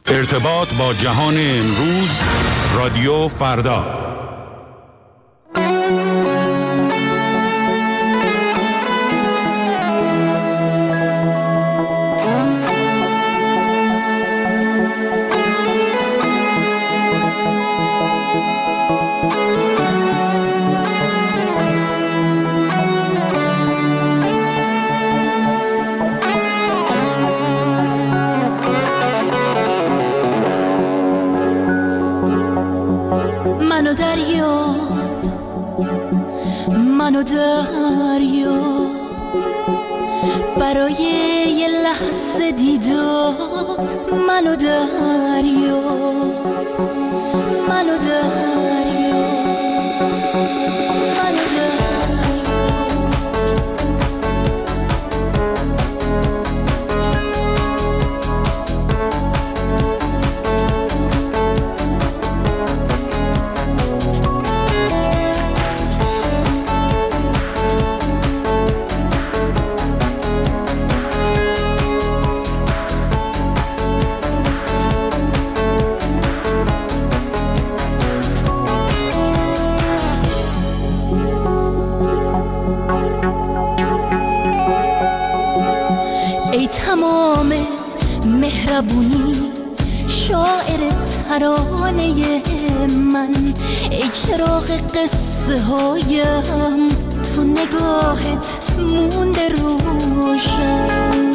ارتباط با جهان امروز، رادیو فردا. منو دریا برای یه لحظه دیدار، منو دریا، منو دریا، منو دریا. تمام مهربونی شاعر ترانه من، ای چراغ قصه هایم تو نگاهت مونده روشن.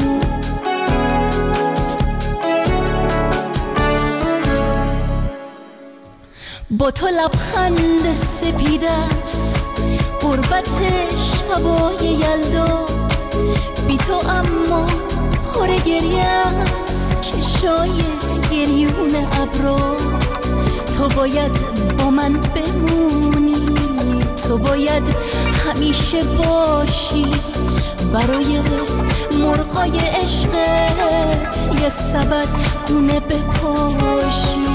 با تو لبخند سپید است غربت شبای یلدا، بی تو اما پر گریه است چشای گریون ابرا. تو باید با من بمونی، تو باید همیشه باشی، برای مرغای عشقت یه سبد گونه بپاشی.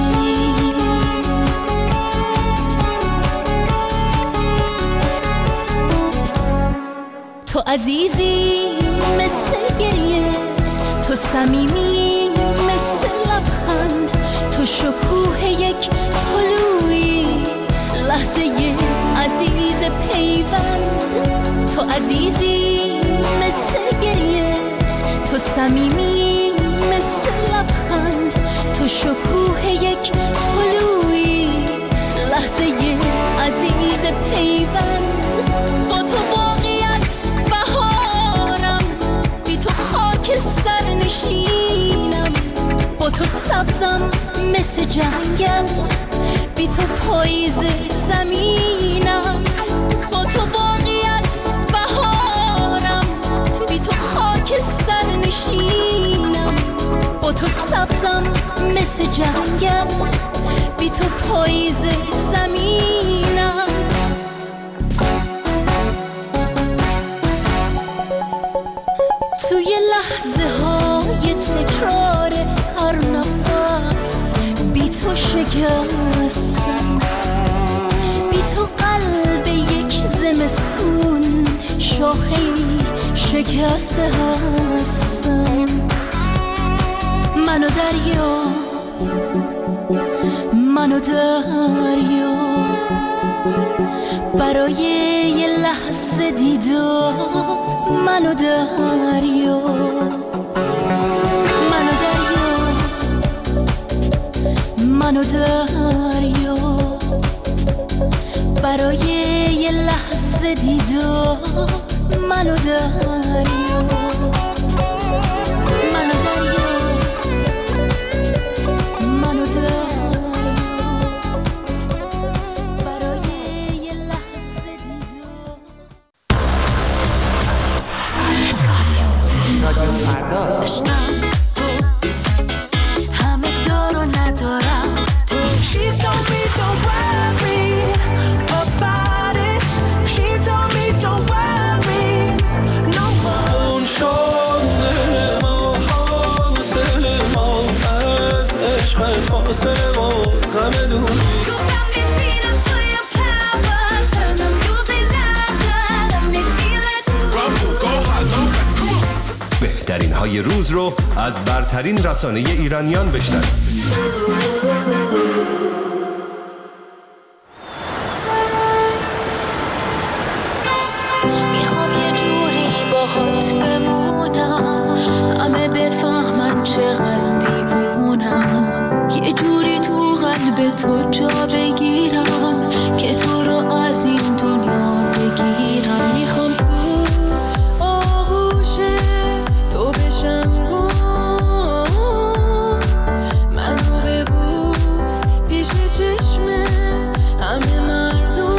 تو عزیزی مثل گریه، تو صمیمی مثل لبخند، تو شکوه یک طلوعی، لحظه عزیز پیوند. تو عزیزی مثل گریه، تو صمیمی مثل لبخند، تو شکوه یک طلوعی، لحظه عزیز پیوند. با تو باقی از بهارم، بی تو خاک سر نشینم، با تو سبزم مثل جنگل، بی تو پاییز زمینم. با تو باقی از بهارم، بی تو خاک سر نشینم، با تو سبزم مثل جنگل، بی تو پاییز زمینم. توی لحظه های تکرار هر نفس بی تو شکستم، بی تو قلب یک زمستون شاخه شکسته هستم. منو دریا، منو دریا برای یه لحظه دیدار، منو دریا، منو دریا، منو دریا برای یه لحظه دیدار، منو دریا، منو دریا، منو دریا برای یه لحظه دیدار. رادیو فردا. عشقم تو همه دار و ندارم تو. She told me don't worry about it. She told me don't worry no more. اون شده ما فاصله ما از عشقت فاصله ما غم دوری. بهترین های برنامه روز رو از برترین رسانه ایرانیان بشنوید. میخوام یه جوری باهات بمونم، همه بفهمن چقدر دیوونم، یه جوری تو قلب تو جا بگیرم که تو رو از این دنیا بگیرم. میخوام تو آغوش تو بشم گم، منو ببوس پیش چشم همه مردم،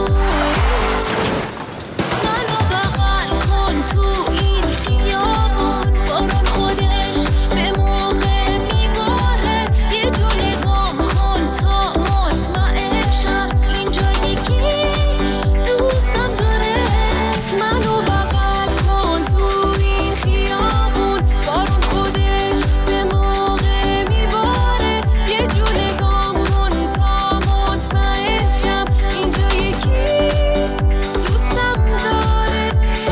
منو بغل کن تو این خیابون، بارون خودش به موقع میباره، یه جو نگام کن تا مطمئن شم اینجا یکی دوستم داره. منو بغل کن تو این خیابون، بارون خودش به موقع میباره، یه جو نگام کن تا مطمئن شم اینجا یکی دوستم داره.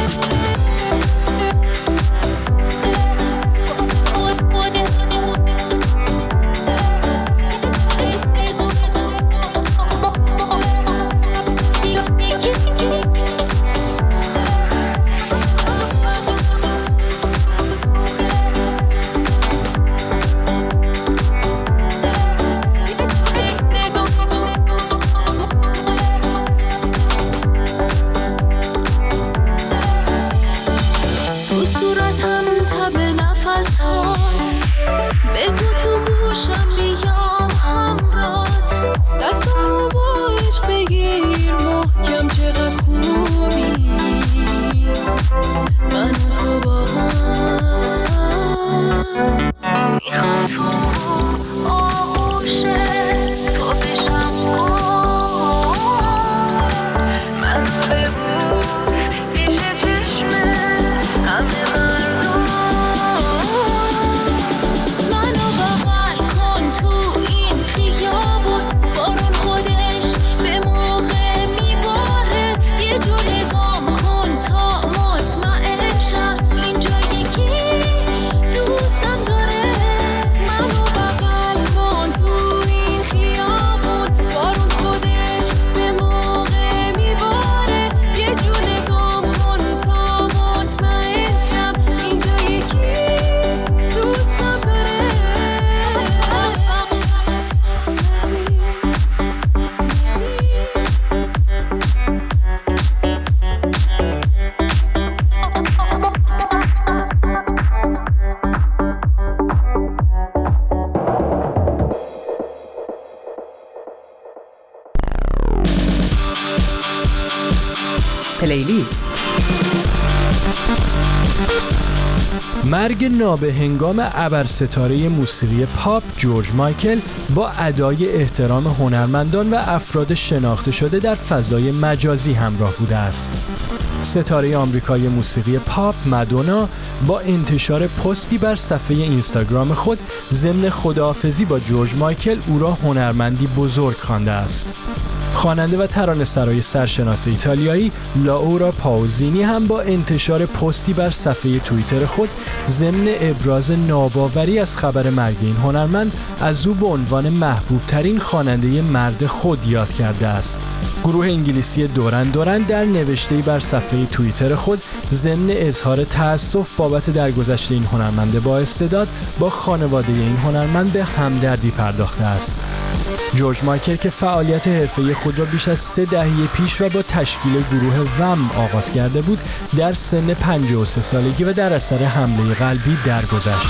تو صورتم تب نفسات، بگو تو گوشم بیام همرات، دستمو با عشق بگیر محکم چقدر خوبی، من و تو با هم. میخوام تو آغوش تو بشم گم، منو ببوس پیش چشم همه مردم، منو بغل کن تو این خیابون، بارون خودش به موقع میباره، یه جو نگام کن تا مطمئن شم اینجا یکی دوستم داره. منو بغل کن تو این خیابون، بارون خودش به موقع میباره، یه جو نگام کن تا مطمئن شم اینجا یکی دوستم داره. پلیلیست. مرگ نابهنگام ابرستاره موسیقی پاپ جورج مایکل با ادای احترام هنرمندان و افراد شناخته شده در فضای مجازی همراه بوده است. ستاره آمریکایی موسیقی پاپ مادونا با انتشار پستی بر صفحه اینستاگرام خود ضمن خداحافظی با جورج مایکل او را هنرمندی بزرگ خوانده است. خواننده و ترانه‌سرای سرشناس ایتالیایی لاورا پاوزینی هم با انتشار پستی بر صفحه توییتر خود ضمن ابراز ناباوری از خبر مرگ این هنرمند از او به عنوان محبوب ترین خواننده مرد خود یاد کرده است. گروه انگلیسی دوران در نوشته‌ای بر صفحه توییتر خود ضمن اظهار تأسف بابت درگذشت این هنرمند با استعداد با خانواده این هنرمند به همدردی پرداخته است. جورج مایکل که فعالیت حرفه‌ای خود را بیش از 3 دهه پیش و با تشکیل گروه وم آغاز کرده بود، در سن 53 سالگی و در اثر حمله قلبی درگذشت.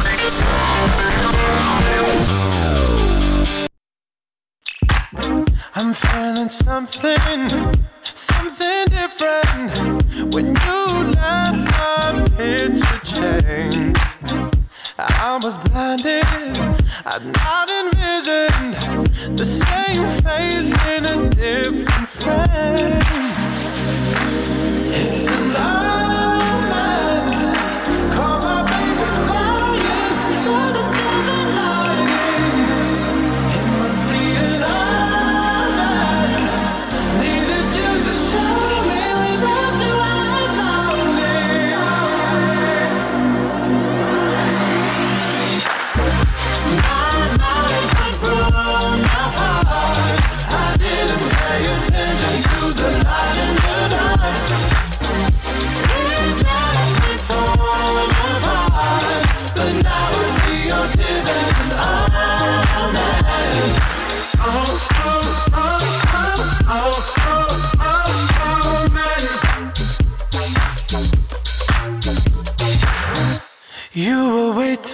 I'm feeling something different. When you left, my picture changed. I was blinded, I'd not envisioned the same face in a different frame. It's a love man, call my baby crying, saw the silver lining. It must be a love man, needed you to show me without you I'm lonely.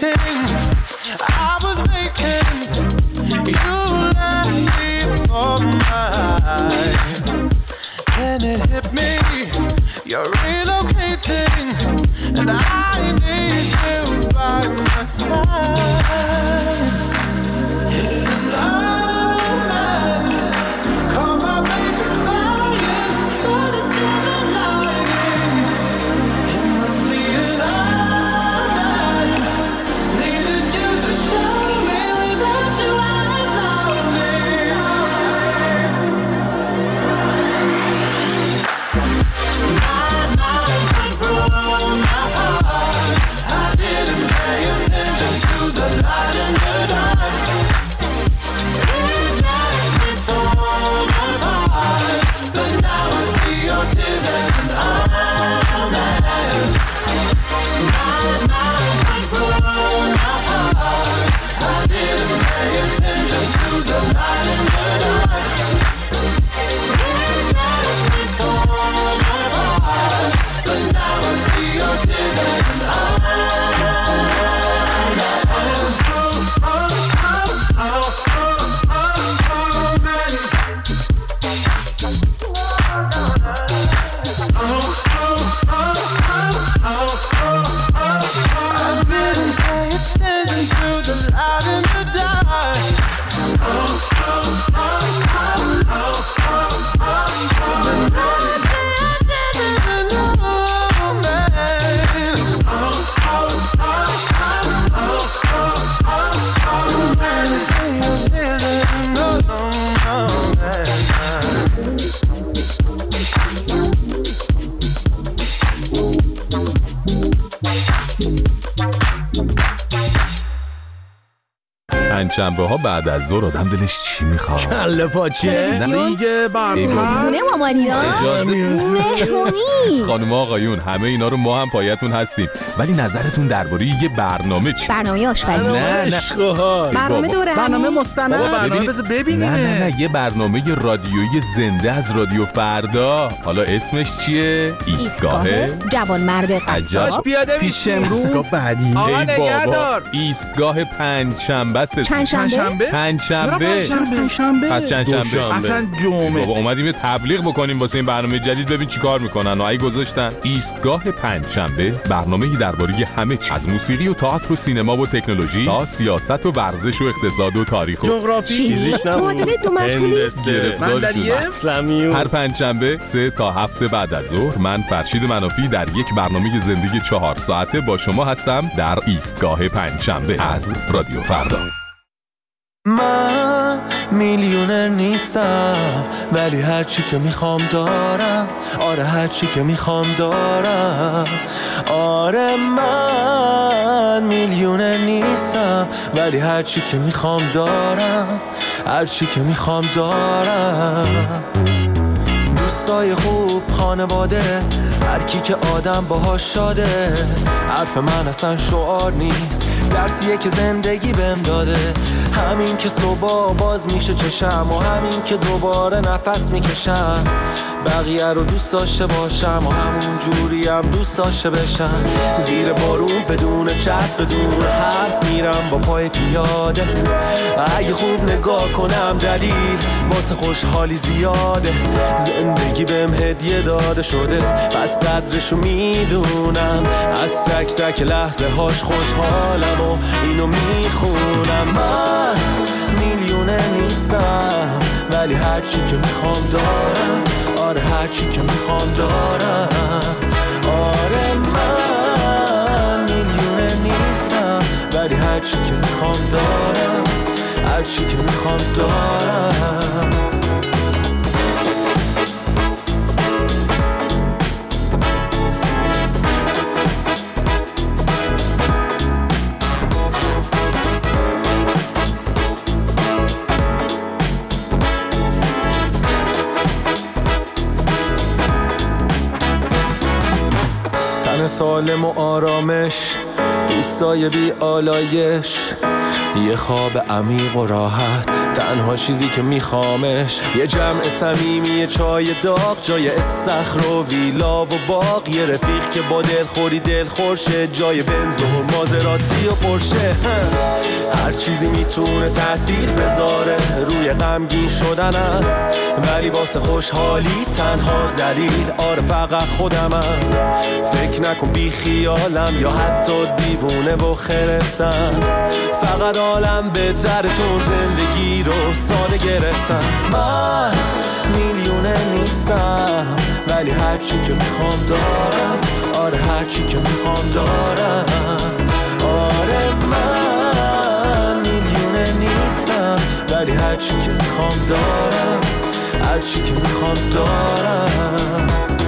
waiting, I was vacant. You left me for mine. Then it hit me, you're relocating, and I need you by my side. It's a love man, call my baby crying, so the silver lining. It must be a love man, needed you to show me without you I'm lonely. My mind broke my heart. I didn't pay attention to the light in the dark. It left me torn apart, but now I see your tears and I'm mad. My mind broke my heart. I didn't pay attention to the light in the dark. It left me torn apart, but now I see your tears and I'm I didn't pay attention to the light in the dark. پنجشنبه ها بعد از ظهر آدم دلش چی میخواد؟ کله پاچه دیگه برتر خونه مامانینا مهمونی. خانم آقایون همه اینا رو ما هم پایتون هستیم، ولی نظرتون درباره یه برنامه چی؟ برنامه آشپزی، برنامه دوره، برنامه مستند، برنامه بذار ببینیم. نه یه برنامه رادیویی زنده از رادیو فردا. حالا اسمش چیه؟ ایستگاه جوانمرد قصاب. پیاده پیش امروز ایستگاه بعدی. آقا نگهدار. ایستگاه پنجشنبه است. پنجشنبه؟ پنجشنبه. پس چندشنبه؟ اصلا جمعه. بابا اومدیم یه تبلیغ بکنیم واسه این برنامه جدید، ببین چیکار میکنن. و ای گذاشتن ایستگاه پنجشنبه، برنامه‌ای درباره همه چیز، از موسیقی و تئاتر و سینما و تکنولوژی تا سیاست و ورزش و اقتصاد و تاریخ و جغرافی، فیزیک، معادله دو مجهولی، اسلامی. هر پنجشنبه 3 تا 7 بعد از ظهر من فرشید منافی در یک برنامه زندگی 4 ساعته با شما هستم در ایستگاه پنجشنبه از رادیو فردا. من میلیونر نیستم، ولی هر چی که میخوام دارم. آره هر چی که میخوام دارم. آره من میلیونر نیستم، ولی هر چی که میخوام دارم. هر چی که میخوام دارم. دوستای خوب، خانواده، هر کی که آدم باهاش شاده. حرف من اصلا شعار نیست، درسیه که زندگی بهم داده. همین که صبح باز میشه چشم و همین که دوباره نفس میکشم. بقیه رو دوست داشته باشم و همون جوری هم دوست داشته بشم. زیر بارون بدون چتر بدون حرف میرم با پای پیاده. اگه خوب نگاه کنم دلیل واسه خوشحالی زیاده. زندگی بهم هدیه داده شده، پس قدرشو میدونم. از تک تک لحظه هاش خوشحالم و اینو میخونم. من میلیونه نیستم، ولی هر چی که میخوام دارم. آره هر چی که میخوام دارم. آره من میلیونه نیستم، ولی هر چی که میخوام دارم. هر چی که میخوام دارم. سالم و آرامش، دوستای بی آلایش، یه خواب عمیق و راحت، تنها چیزی که میخوامش یه جمع صمیمی، چای داغ جای استخر و ویلا و باغ، یه رفیق که با دلخوری دلخورشه، جای بنز و مازراتی و پرشه. هر چیزی میتونه تأثیر بذاره روی غمگین شدنم، ولی واسه خوشحالی تنها دلیل آره فقط خودمم. فکر نکن بی خیالم یا حتی دیوونه و خرفتم، فقط عالم بهتره چون زندگی رو ساده گرفتم. من میلیونه نیستم ولی هرچی که میخوام دارم، آره هرچی که میخوام دارم. آره من میلیونه نیستم ولی هرچی که میخوام دارم، هرچی که میخوام دارم.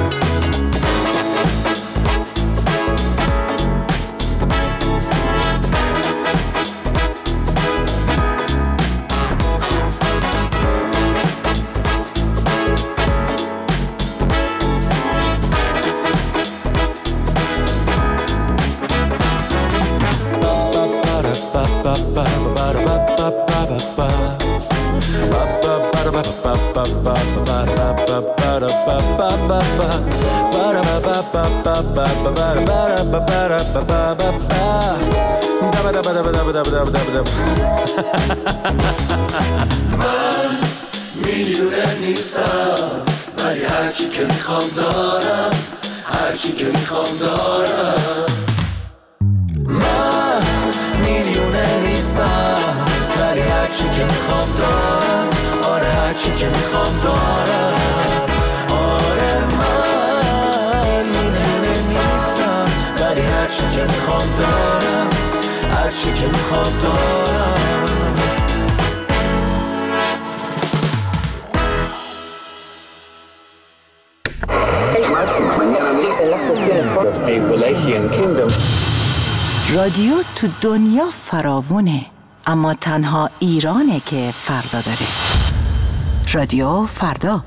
من میلیونه نیستم ولی هرچی که میخوام دارم، هرچی که میخوام دارم. من میلیونه نیستم ولی هرچی که میخوام دارم، آره هرچی که میخوام دارم. آره من میلیونه نیستم ولی هرچی که میخوام دارم، هرچی که میخوام دارم. رادیو تو دنیا فراوونه، اما تنها ایرانه که فردا داره. رادیو فردا.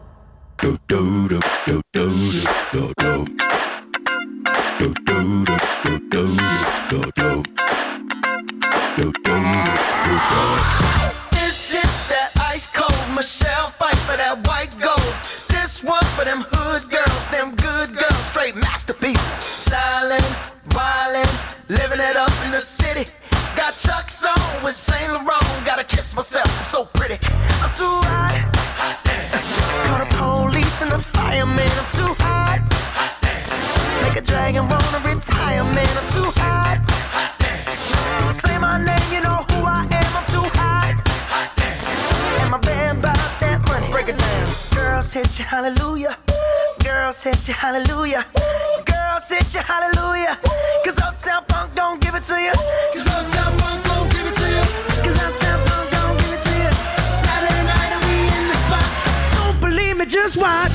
This is that ice cold Michelle fight for that white gold. This one for them hood girls, them good girls, straight masterpieces. Stylin', wildin', living it up in the city. Got Chuck's on with Saint Laurent. Gotta kiss myself, I'm so pretty. I'm too hot. Call the police and the fireman. I'm too hot. Make a dragon wanna retire, man. I'm too hot. Say my name, you know who I am. I'm too hot. And my band bought that money. Break it down. Girls hit you, hallelujah. Girls hit you, hallelujah. Girls hit you, hallelujah. Cause Uptown Funk don't give it to you. Cause Uptown Funk don't give it to you. Cause Uptown Funk don't give it to you. Saturday night and we in the spot. Don't believe me, just watch.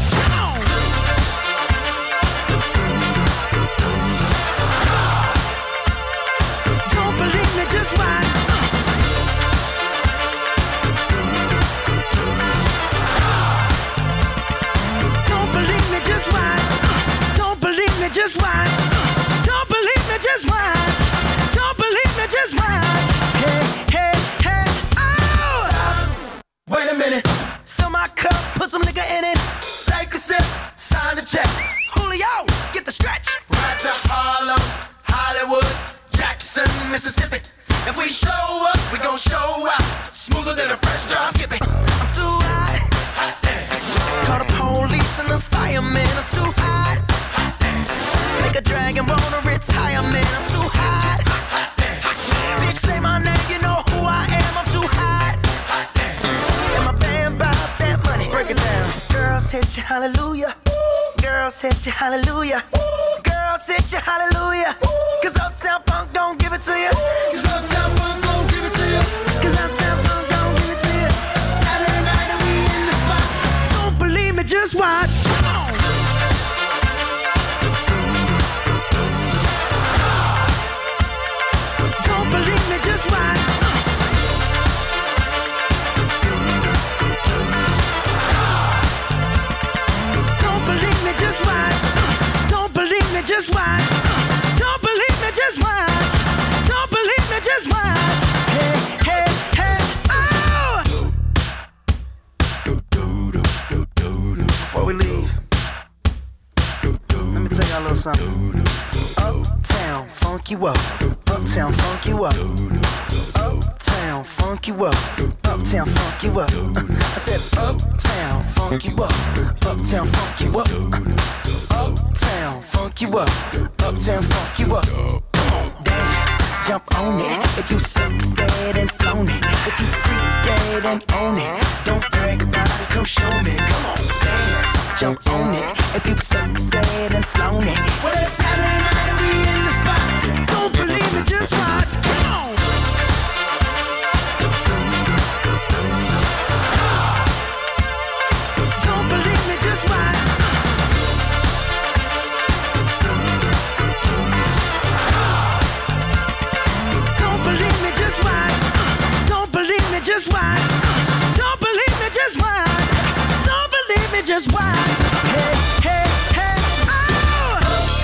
Don't believe me, just watch. Don't believe me, just watch. Don't believe me, just watch. Don't believe me, just watch. Don't believe me, just watch. Hey, hey, hey, oh! Stop. Wait a minute. Fill my cup, put some nigga in it. Take a sip, sign the check. Julio, get the stretch. Right to Harlem, Hollywood, Jackson, Mississippi. If we show up, we gon' show out. Smoother than a fresh drop. Skip it. I'm too hot. Call the police and the fireman. I'm too hot. Make a dragon wanna retire, man. I'm too hot. Bitch, say my name, you know who I am. I'm too hot. And my band bought that money. Break it down. Girls hit you, hallelujah. Girls hit you, hallelujah. Girls hit you, hallelujah. Cause Uptown Funk don't give it to you. Cause Uptown Funk don't give it to you. Cause Uptown Funk don't give it to you. Saturday night and we in the spot. Don't believe me, just watch. Don't believe me, just watch. Don't believe me, just watch. Don't believe me, just watch. Don't believe me, just watch. Don't believe me, just watch. something. Uptown, funk you up. Uptown, funk you up. Uptown, funk you up. Uptown, funk you up. I said uptown, funk you up. Uptown, funk you up. Uptown, funk you up. Uptown, funk you up. Come on, dance, jump on it. If you sunset and flown it. If you freak dead and own it. Don't brag about it, come show me. Come on, dance, jump on it. If you sunset and flown it. Well, it's Saturday night and we in the spot. Don't believe me, just watch. Come on. Don't believe me, just watch. Don't believe me, just watch. Don't believe me, just watch. Don't believe me, just watch. Don't believe me, just watch. Hey, hey, hey, oh!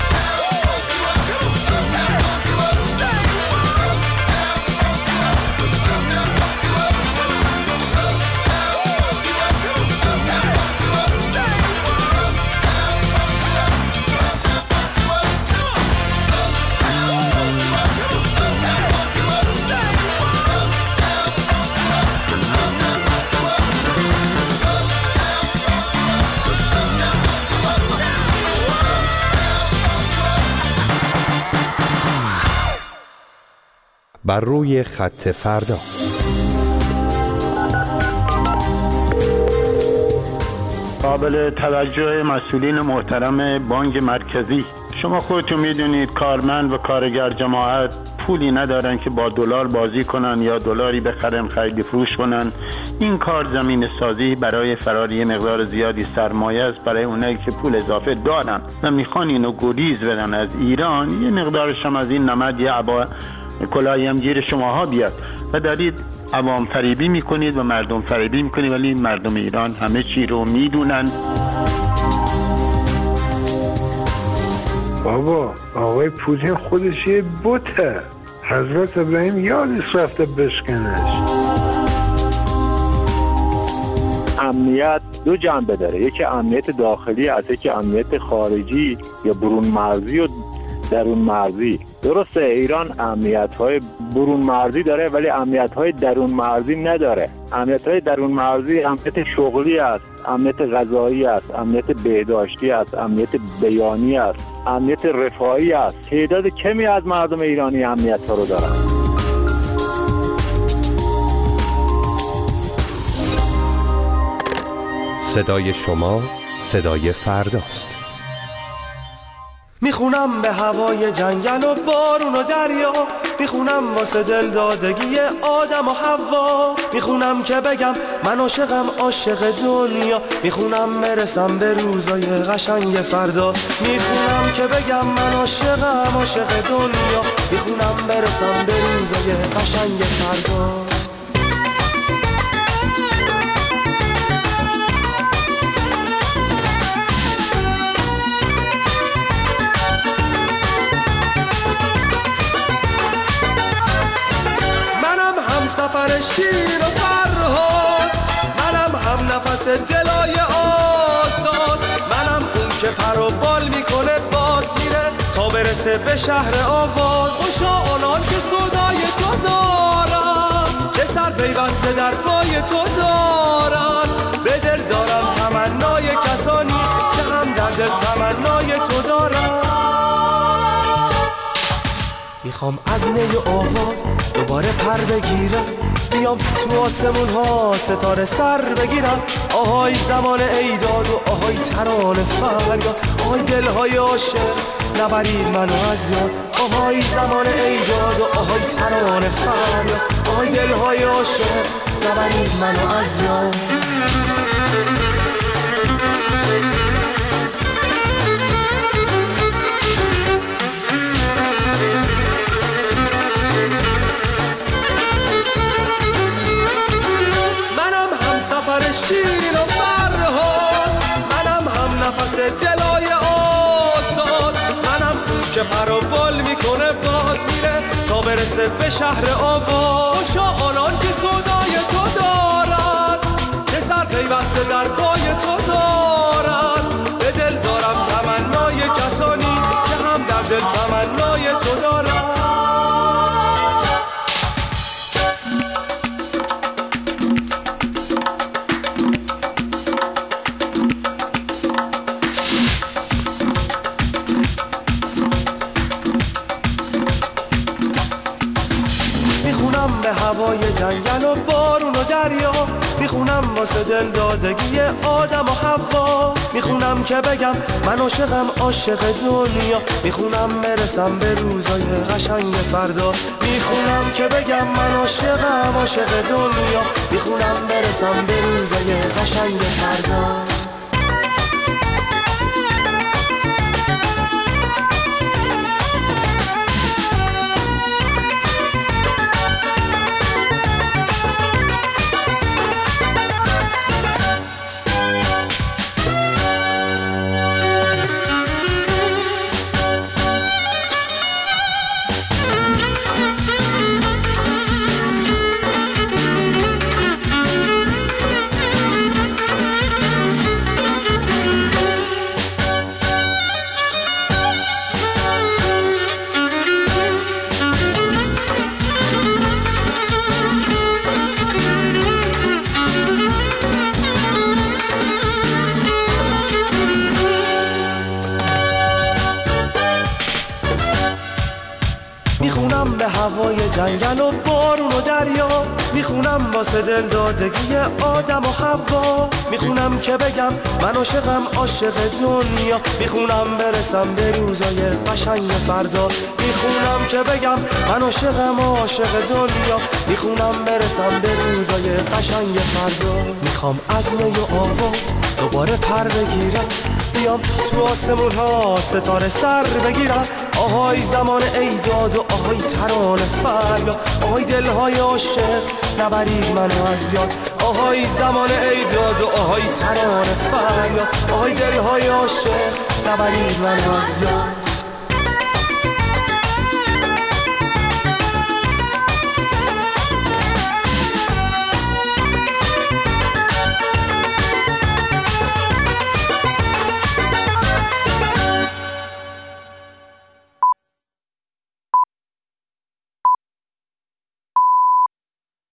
بر روی خط فردا. قابل توجه مسئولین محترم بانک مرکزی، شما خودتون میدونید کارمند و کارگر جماعت پولی ندارن که با دلار بازی کنن یا دلاری بخرن خرید فروش کنن. این کار زمین سازی برای فرار یه مقدار زیادی سرمایه است برای اونایی که پول اضافه دارن و میخوان اینو گریز بدن از ایران. یه مقدارش هم از این نمد یه کلاهی هم گیر شماها بیاد و دارید عوام فریبی میکنید و مردم فریبی میکنید، ولی مردم ایران همه چی رو میدونن. بابا آقای پوتین خودش یه بته، حضرت ابراهیم یادش رفته بشکنش. امنیت دو جنبه داره، یکی امنیت داخلی است، یکی امنیت خارجی یا برون مرزی و درون مرزی. درسته ایران امنیت‌های برون مرزی داره ولی امنیت‌های درون مرزی نداره. امنیت‌های درون مرزی امنیت شغلی است، امنیت غذایی است، امنیت بهداشتی است، امنیت بیانی است، امنیت رفاهی است. تعداد کمی از مردم ایرانی امنیت‌ها رو دارن. صدای شما صدای فرداست. میخونم به هوای جنگل و بارون و دریا، میخونم واسه دل دادگی آدم و حوا، میخونم که بگم من عاشقم عاشق دنیا، میخونم برسم به روزای قشنگ فردا، میخونم که بگم من عاشقم عاشق دنیا، میخونم برسم به روزای قشنگ فردا. سفر شیر و فرهاد، منم هم نفس دلای آزاد، منم اون که پر و بال میکنه باز میره تا برسه به شهر آواز. خوشا آنان که صدای تو دارن، که سر پیوسته در پای تو دارن، به دل دارم تمنای کسانی که هم در دل تمنای تو دارن. میخوام از نی آواز دوباره پر بگیرم، بیام تو آسمون ها ستاره سر بگیرم. آهای زمان ایداد و آهای ترانه فریاد، آهای دلهای عاشق نبرید منو از یاد. آهای زمان ایداد و آهای ترانه فریاد، آهای دلهای عاشق نبرید منو از یاد. شیرین و فرهاد، منم هم نفس دلای آزاد، منم که پر و بال میکنه باز میره تا برسه به شهر آواز. خوشا آنان که صدای تو دارن، که سر پیوسته در پای تو دارن، به دل دارم تمنای کسانی که هوای جنگل و بارون و دریا، میخونم واسه دل دادگی آدم و حوا. میخونم که بگم من عاشقم عاشق دنیا، میخونم برسم به روزای قشنگ فردا. میخونم که بگم من عاشقم عاشق دنیا، میخونم برسم به روزای قشنگ فردا. میخونم به هوای جنگل و بارون و دریا، میخونم واسه دل دادگی آدم و حوا. میخونم که بگم من عاشقم عاشق دنیا، میخونم برسم به روزای قشنگ فردا. میخونم که بگم من عاشقم عاشق دنیا، میخونم برسم به روزای قشنگ فردا. میخوام از می و آواز دوباره پر بگیرم، بیام تو آسمون ها ستاره سر بگیرم. آهای زمان ایداد و آهای ترانه فریاد، آهای دلهای عاشق نبرید منو از یاد. آهای زمان ایداد و آهای ترانه فریاد، آهای دلهای عاشق نبرید منو از یاد.